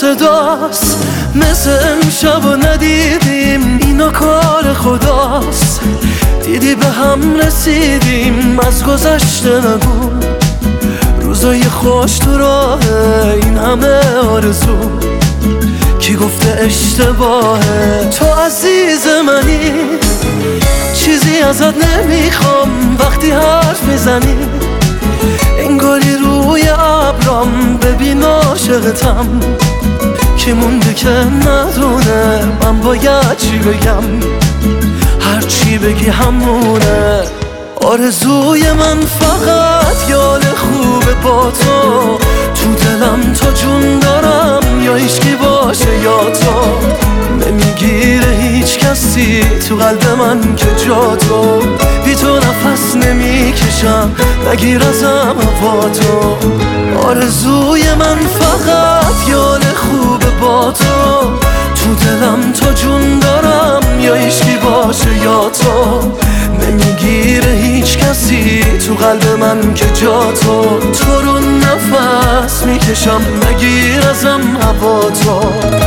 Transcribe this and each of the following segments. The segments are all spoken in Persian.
صداست، مثل امشب و ندیدیم اینا کار خداست. دیدی به هم رسیدیم از گذشته نگو، روزای خوش تو راه این همه آرزو. کی گفته اشتباهه؟ تو عزیز منی، چیزی ازت نمیخوام وقتی حرف میزنی. انگاری روی ابرام ببین عاشقتم، کی مونده که ندونه من باید چی بگم. هر چی بگی همونه. آرزوی من فقط یاد خوبه با تو، تو دلم تو جون دارم یا هیچکی باشه یا تو. نمیگیره هیچ کسی تو قلب من که جا تو، بی تو نفس نمیکشم نگیر ازم هوا تو. آرزوی من فقط یاد خوبه با تو، تو دلم تو جون دارم یا هیچکی باشه یا تو. نمیگیره هیچ کسی تو قلب من که جا تو، تو رو نفس میکشم نگیر ازم هوا تو.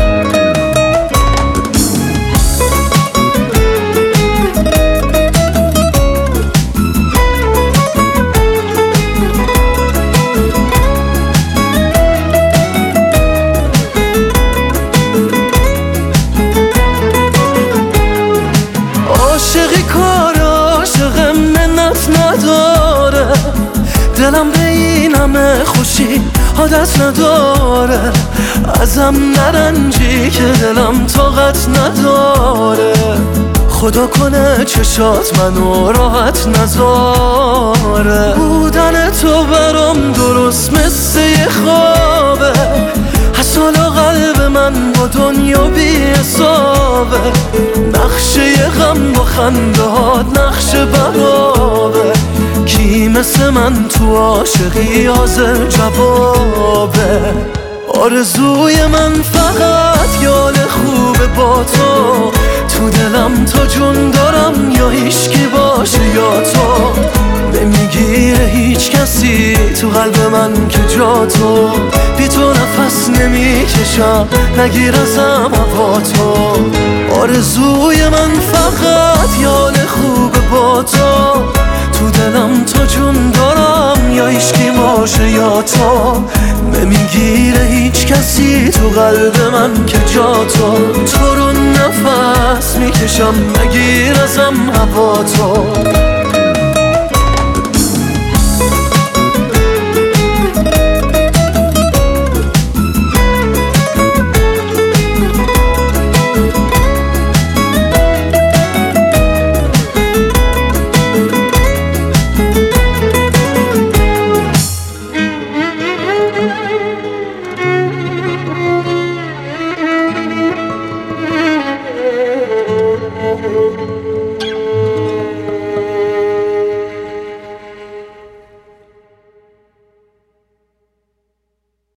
عاشقی کار عاشقم منت نداره، دلم به این همه خوشی عادت نداره. ازم نرنجی که دلم طاقت نداره، خدا کنه چشات منو راحت نذاره. بودن تو برام درست مثل یه خوابه، حالا قلب من با دنیا بی حسابه. نقشه غم با خندهات نقش برابه، کی مثل من تو عاشقی حاضر جوابه. آرزوی من فقط یاد خوبه با تو، تو دلم تو جون دارم یا هیچکی باشه یا تو. نمیگیره هیچ کسی تو قلب من که جا تو، بی تو نفس نمیکشم نگیر ازم هوا تو. آرزوی من فقط یاد خوبه با تو، تو دلم تو جون دارم یا هیچکی باشه یا تو. نمیگیره هیچ کسی تو قلب من که جا تو، تو رو نفس میکشم نگیر ازم هوا تو.